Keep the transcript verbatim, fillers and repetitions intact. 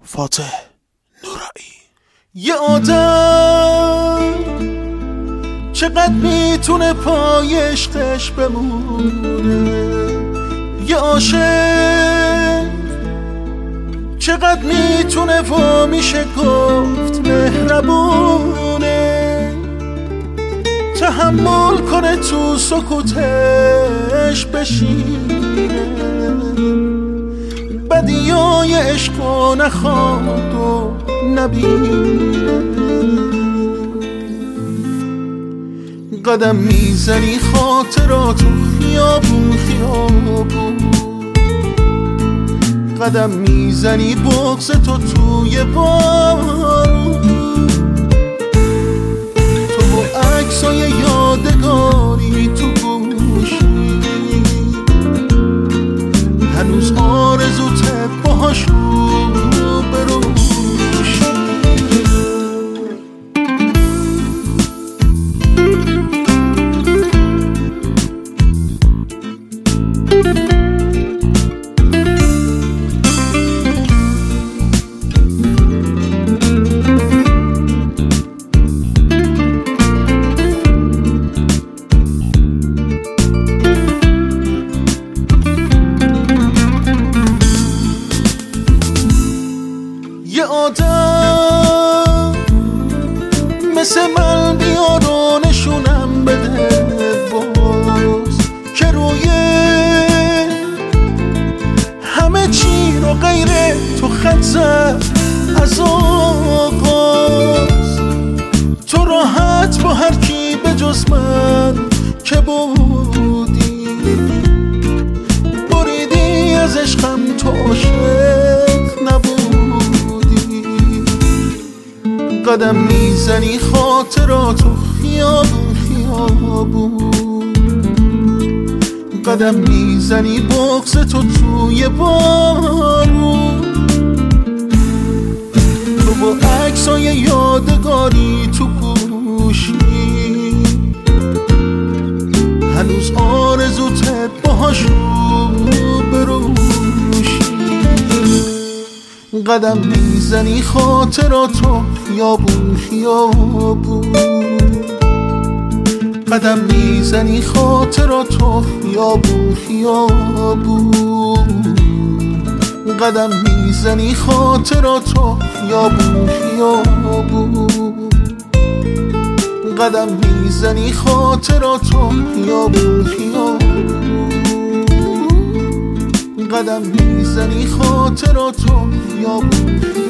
فاتح نورایی. یه آدم چقدر میتونه پای عشقش بمونه، یه عاشق چقدر میتونه و میشه گفت مهربونه، تحمل کنه تو سکوتش بشینه، بدیای عشقو نخواد و نبینه. قدم میزنی خاطراتو خیابون خیابون، قدم میزنی بغض تو توی بارون، تو با عکسای یادگاری تو گوشی، هنوز آرزوت باهاشون بروشی. یه آدم مثل من بیارو نشونم بده باز، که روی همه چی رو غیر تو خط زد از آغاز. تو راحت با هر کی به جز من که بودی، بریدی از عشقم، تو عاشق نبودی. قدم میزنی خاطراتو خیابون خیابون، قدم میزنی بغض تو توی بارون، تو با عکسای یادگاری تو گوشی، هنوز آرزوت باهاشون بروشی. قدم میزنی خاطراتو خیابون خیابون، قدم میزنی خاطراتو خیابون خیابون، قدم میزنی خاطراتو خیابون خیابون، قدم میزنی خاطراتو خیابون خیابون، قدم میزنی خاطراتو خیابون.